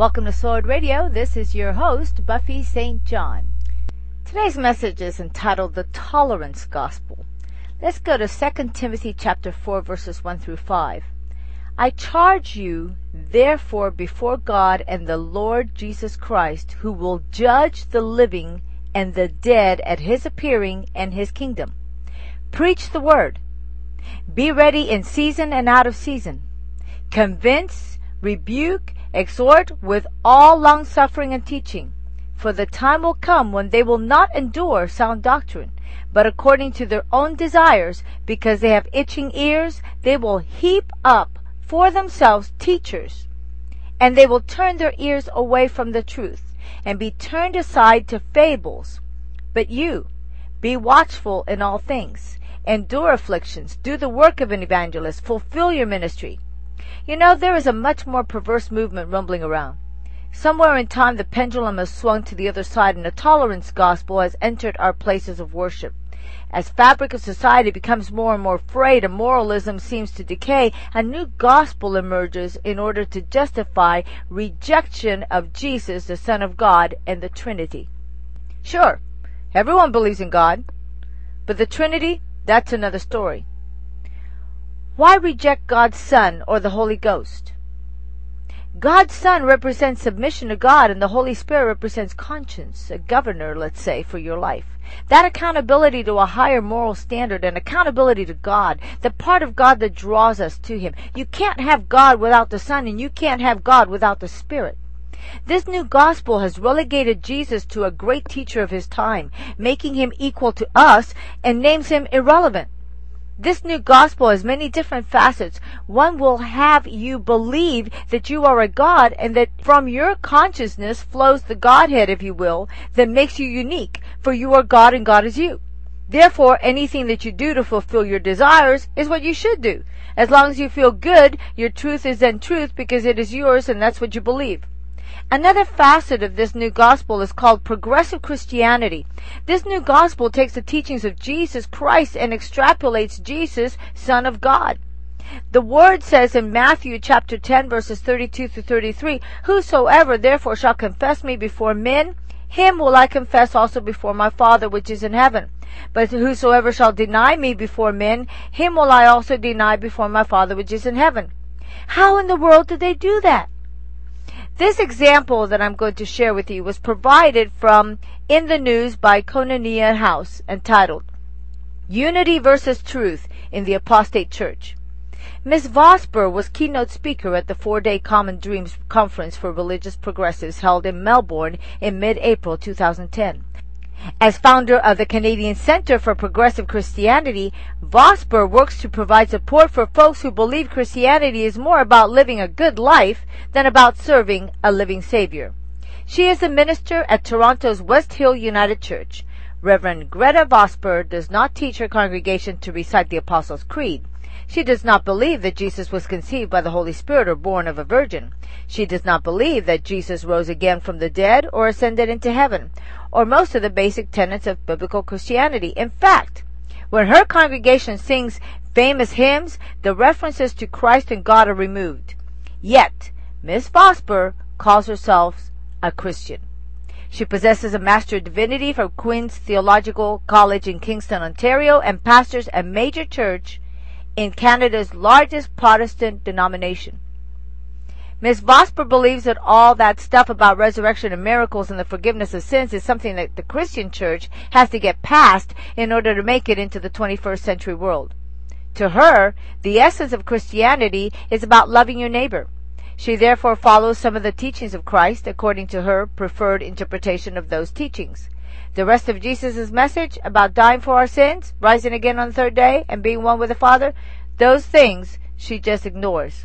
Welcome to Sword Radio. This is your host, Buffy St. John. Today's message is entitled The Tolerance Gospel. Let's go to 2 Timothy chapter 4, verses 1 through 5. I charge you, therefore, before God and the Lord Jesus Christ, who will judge the living and the dead at his appearing and his kingdom. Preach the word. Be ready in season and out of season. Convince, rebuke, exhort with all longsuffering and teaching. For the time will come when they will not endure sound doctrine, but according to their own desires, because they have itching ears, they will heap up for themselves teachers, and they will turn their ears away from the truth, and be turned aside to fables. But you, be watchful in all things, endure afflictions, do the work of an evangelist, fulfill your ministry. You know, there is a much more perverse movement rumbling around. Somewhere in time, the pendulum has swung to the other side, and the tolerance gospel has entered our places of worship. As fabric of society becomes more and more frayed and moralism seems to decay, a new gospel emerges in order to justify rejection of Jesus, the Son of God, and the Trinity. Sure, everyone believes in God, but the Trinity, that's another story. Why reject God's Son or the Holy Ghost? God's Son represents submission to God, and the Holy Spirit represents conscience, a governor, let's say, for your life. That accountability to a higher moral standard and accountability to God, the part of God that draws us to Him. You can't have God without the Son, and you can't have God without the Spirit. This new gospel has relegated Jesus to a great teacher of his time, making him equal to us, and names him irrelevant. This new gospel has many different facets. One will have you believe that you are a God, and that from your consciousness flows the Godhead, if you will, that makes you unique, for you are God and God is you. Therefore, anything that you do to fulfill your desires is what you should do. As long as you feel good, your truth is then truth because it is yours and that's what you believe. Another facet of this new gospel is called progressive Christianity. This new gospel takes the teachings of Jesus Christ and extrapolates Jesus, Son of God. The word says in Matthew chapter 10, verses 32 through 33, Whosoever therefore shall confess me before men, him will I confess also before my Father which is in heaven. But whosoever shall deny me before men, him will I also deny before my Father which is in heaven. How in the world did they do that? This example that I'm going to share with you was provided from In the News by Koinonia House, entitled Unity versus Truth in the Apostate Church. Ms. Vosper was keynote speaker at the 4-day Common Dreams Conference for Religious Progressives held in Melbourne in mid-April 2010. As founder of the Canadian Centre for Progressive Christianity, Vosper works to provide support for folks who believe Christianity is more about living a good life than about serving a living Savior. She is a minister at Toronto's West Hill United Church. Reverend Greta Vosper does not teach her congregation to recite the Apostles' Creed. She does not believe that Jesus was conceived by the Holy Spirit or born of a virgin. She does not believe that Jesus rose again from the dead or ascended into heaven, or most of the basic tenets of biblical Christianity. In fact, when her congregation sings famous hymns, the references to Christ and God are removed. Yet, Ms. Vosper calls herself a Christian. She possesses a Master of Divinity from Queen's Theological College in Kingston, Ontario, and pastors a major church in Canada's largest Protestant denomination. Ms. Vosper believes that all that stuff about resurrection and miracles and the forgiveness of sins is something that the Christian church has to get past in order to make it into the 21st century world. To her, the essence of Christianity is about loving your neighbor. She therefore follows some of the teachings of Christ according to her preferred interpretation of those teachings. The rest of Jesus' message about dying for our sins, rising again on the third day, and being one with the Father, those things she just ignores.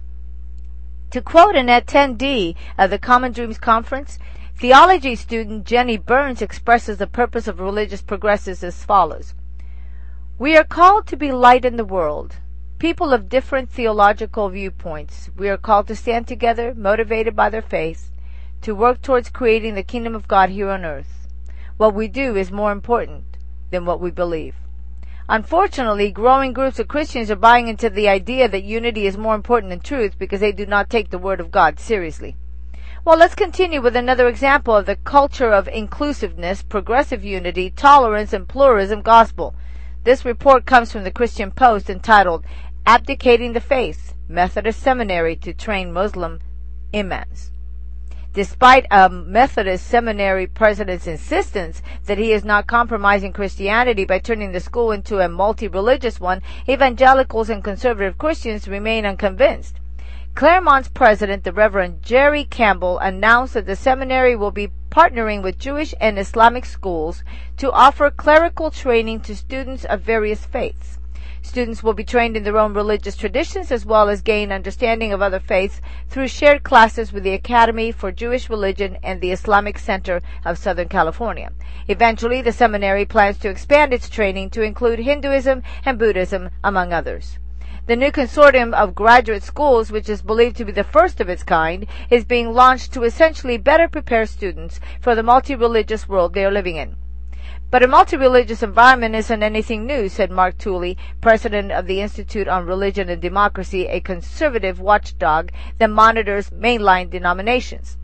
To quote an attendee of the Common Dreams Conference, theology student Jenny Burns expresses the purpose of religious progressives as follows. We are called to be light in the world. People of different theological viewpoints. We are called to stand together, motivated by their faith, to work towards creating the kingdom of God here on earth. What we do is more important than what we believe. Unfortunately, growing groups of Christians are buying into the idea that unity is more important than truth because they do not take the Word of God seriously. Well, let's continue with another example of the culture of inclusiveness, progressive unity, tolerance, and pluralism gospel. This report comes from the Christian Post entitled, Abdicating the Faith, Methodist Seminary to Train Muslim Imams. Despite a Methodist seminary president's insistence that he is not compromising Christianity by turning the school into a multi-religious one, evangelicals and conservative Christians remain unconvinced. Claremont's president, the Reverend Jerry Campbell, announced that the seminary will be partnering with Jewish and Islamic schools to offer clerical training to students of various faiths. Students will be trained in their own religious traditions as well as gain understanding of other faiths through shared classes with the Academy for Jewish Religion and the Islamic Center of Southern California. Eventually, the seminary plans to expand its training to include Hinduism and Buddhism, among others. The new consortium of graduate schools, which is believed to be the first of its kind, is being launched to essentially better prepare students for the multi-religious world they are living in. But a multi-religious environment isn't anything new, said Mark Tooley, president of the Institute on Religion and Democracy, a conservative watchdog that monitors mainline denominations.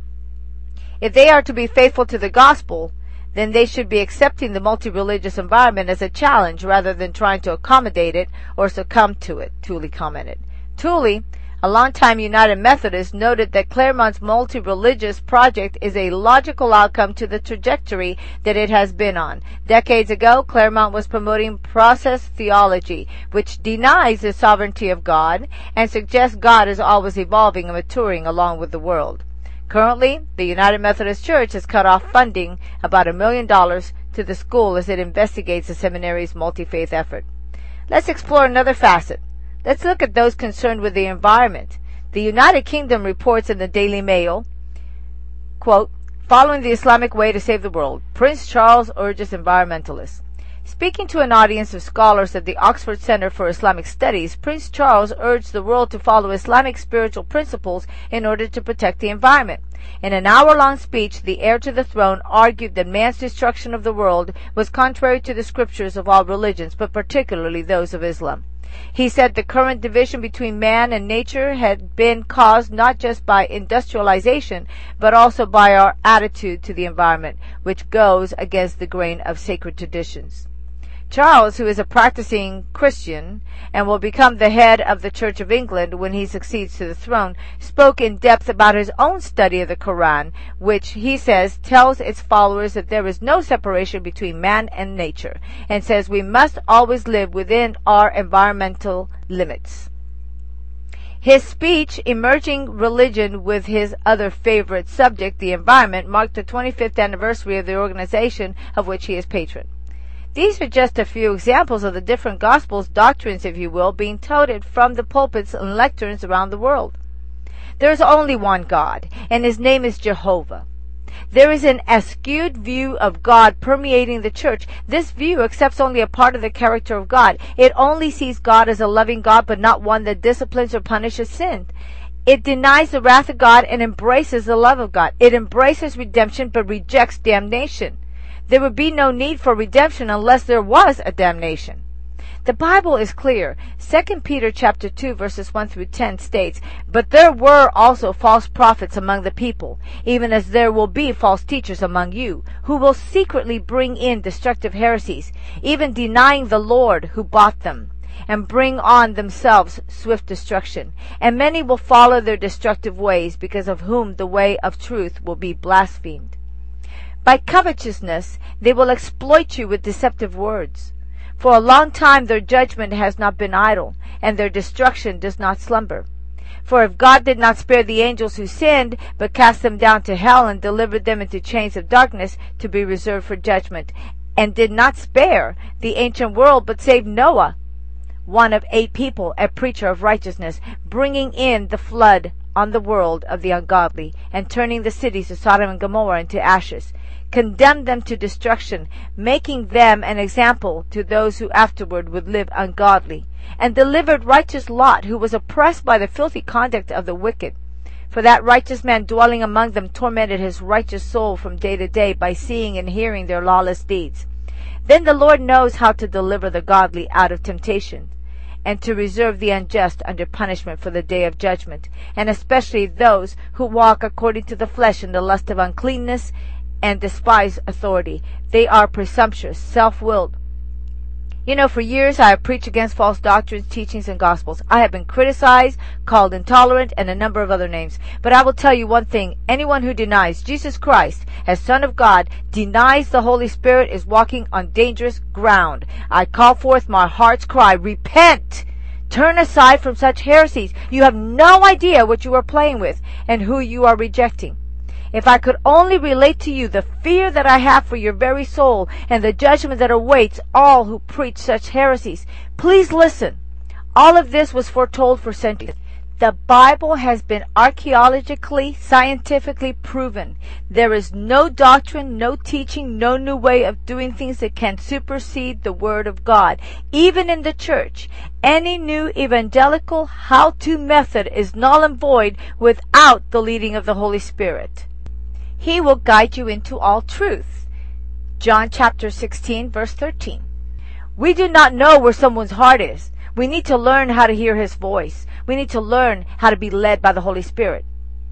If they are to be faithful to the gospel, then they should be accepting the multi-religious environment as a challenge rather than trying to accommodate it or succumb to it, Tooley commented. Tooley, a longtime United Methodist, noted that Claremont's multi-religious project is a logical outcome to the trajectory that it has been on. Decades ago, Claremont was promoting process theology, which denies the sovereignty of God and suggests God is always evolving and maturing along with the world. Currently, the United Methodist Church has cut off funding about $1 million to the school as it investigates the seminary's multi-faith effort. Let's explore another facet. Let's look at those concerned with the environment. The United Kingdom reports in the Daily Mail, quote, following the Islamic way to save the world, Prince Charles urges environmentalists. Speaking to an audience of scholars at the Oxford Center for Islamic Studies, Prince Charles urged the world to follow Islamic spiritual principles in order to protect the environment. In an hour-long speech, the heir to the throne argued that man's destruction of the world was contrary to the scriptures of all religions, but particularly those of Islam. He said the current division between man and nature had been caused not just by industrialization, but also by our attitude to the environment, which goes against the grain of sacred traditions. Charles, who is a practicing Christian and will become the head of the Church of England when he succeeds to the throne, spoke in depth about his own study of the Quran, which he says tells its followers that there is no separation between man and nature, and says we must always live within our environmental limits. His speech, Emerging Religion with his other favorite subject, the environment, marked the 25th anniversary of the organization of which he is patron. These are just a few examples of the different gospels, doctrines, if you will, being touted from the pulpits and lecterns around the world. There is only one God, and his name is Jehovah. There is an askewed view of God permeating the church. This view accepts only a part of the character of God. It only sees God as a loving God, but not one that disciplines or punishes sin. It denies the wrath of God and embraces the love of God. It embraces redemption, but rejects damnation. There would be no need for redemption unless there was a damnation. The Bible is clear. 2 Peter chapter 2 verses 1 through 10 states, "But there were also false prophets among the people, even as there will be false teachers among you, who will secretly bring in destructive heresies, even denying the Lord who bought them, and bring on themselves swift destruction. And many will follow their destructive ways, because of whom the way of truth will be blasphemed. By covetousness they will exploit you with deceptive words. For a long time their judgment has not been idle, and their destruction does not slumber. For if God did not spare the angels who sinned, but cast them down to hell and delivered them into chains of darkness to be reserved for judgment, and did not spare the ancient world, but saved Noah, one of 8 people, a preacher of righteousness, bringing in the flood on the world of the ungodly, and turning the cities of Sodom and Gomorrah into ashes, condemned them to destruction, making them an example to those who afterward would live ungodly, and delivered righteous Lot, who was oppressed by the filthy conduct of the wicked. For that righteous man dwelling among them tormented his righteous soul from day to day by seeing and hearing their lawless deeds. Then the Lord knows how to deliver the godly out of temptation, and to reserve the unjust under punishment for the day of judgment, and especially those who walk according to the flesh in the lust of uncleanness and despise authority. They are presumptuous, self-willed. You know, for years I have preached against false doctrines, teachings, and gospels. I have been criticized, called intolerant, and a number of other names. But I will tell you one thing. Anyone who denies Jesus Christ as Son of God, denies the Holy Spirit, is walking on dangerous ground. I call forth my heart's cry, repent! Turn aside from such heresies. You have no idea what you are playing with and who you are rejecting. If I could only relate to you the fear that I have for your very soul and the judgment that awaits all who preach such heresies. Please listen. All of this was foretold for centuries. The Bible has been archaeologically, scientifically proven. There is no doctrine, no teaching, no new way of doing things that can supersede the Word of God. Even in the church, any new evangelical how-to method is null and void without the leading of the Holy Spirit. He will guide you into all truth. John chapter 16, verse 13. We do not know where someone's heart is. We need to learn how to hear His voice. We need to learn how to be led by the Holy Spirit.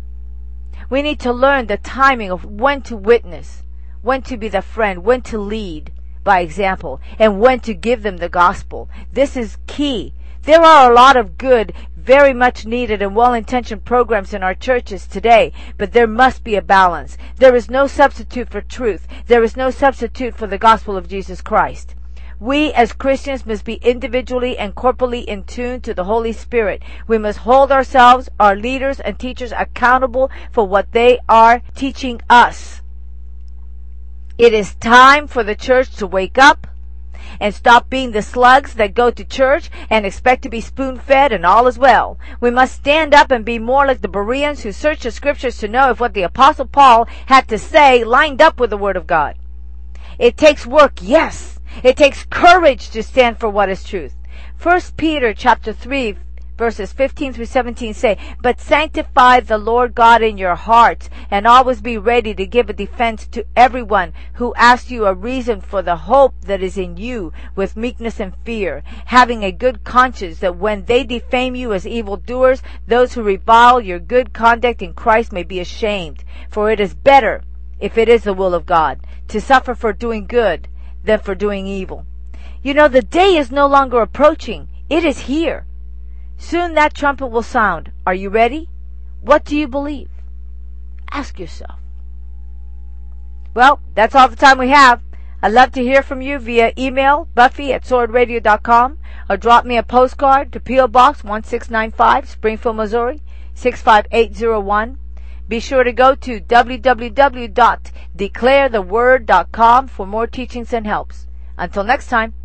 We need to learn the timing of when to witness, when to be the friend, when to lead by example, and when to give them the gospel. This is key. There are a lot of good, very much needed and well-intentioned programs in our churches today, but there must be a balance. There is no substitute for truth. There is no substitute for the gospel of Jesus Christ. We as Christians must be individually and corporally in tune to the Holy Spirit. We must hold ourselves, our leaders and teachers, accountable for what they are teaching us. It is time for the church to wake up and stop being the slugs that go to church and expect to be spoon-fed and all is well. We must stand up and be more like the Bereans who searched the scriptures to know if what the Apostle Paul had to say lined up with the Word of God. It takes work, yes. It takes courage to stand for what is truth. 1 Peter chapter 3 verses 15 through 17 say, But sanctify the Lord God in your hearts, and always be ready to give a defense to everyone who asks you a reason for the hope that is in you with meekness and fear, having a good conscience, that when they defame you as evildoers, those who revile your good conduct in Christ may be ashamed. For it is better, if it is the will of God, to suffer for doing good than for doing evil. You know, the day is no longer approaching. It is here. Soon that trumpet will sound. Are you ready? What do you believe? Ask yourself. Well, that's all the time we have. I'd love to hear from you via email, buffy@swordradio.com, or drop me a postcard to P.O. Box 1695, Springfield, Missouri, 65801. Be sure to go to www.declaretheword.com for more teachings and helps. Until next time.